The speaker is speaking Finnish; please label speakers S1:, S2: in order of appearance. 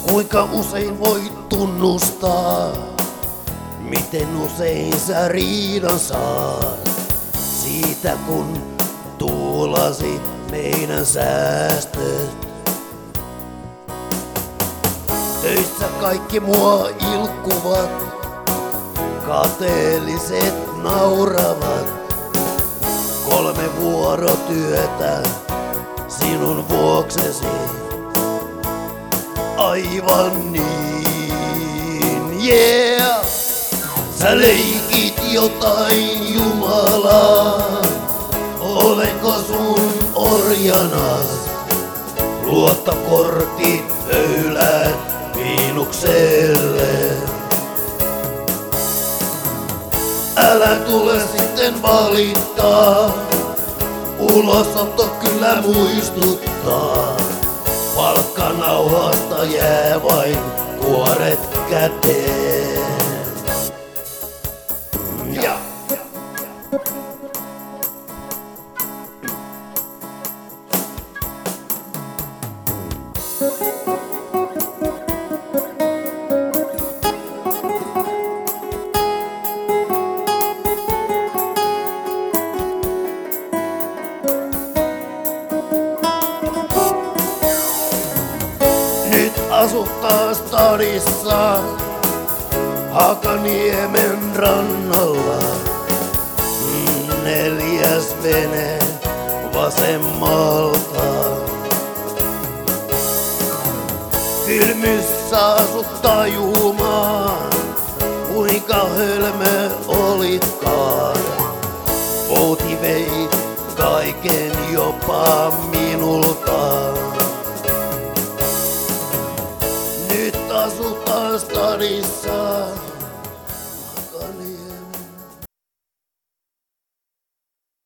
S1: Kuinka usein voit tunnustaa, miten usein sä riidan saat siitä kun tuulasit meidän säästöt. Töissä kaikki mua ilkkuvat, kateelliset nauravat. 3 vuorotyötä sinun vuoksesi. Aivan niin, yeah! Sä leikit jotain Jumalaa, olenko sun orjanas? Luottokortit höylät miinukselle. Älä tule sitten valittaa, ulosotto kyllä muistuttaa. Palkkanauhasta jää vain kuoret käteen. Ja. Nyt asut taas stadissa, Hakaniemen rannalla. 4. vene vasemmalta. Kylmyssä asut tajumaan, kuinka hölmö olitkaan. Outi vei kaiken jopa minulta. Nyt asutaan stadissa,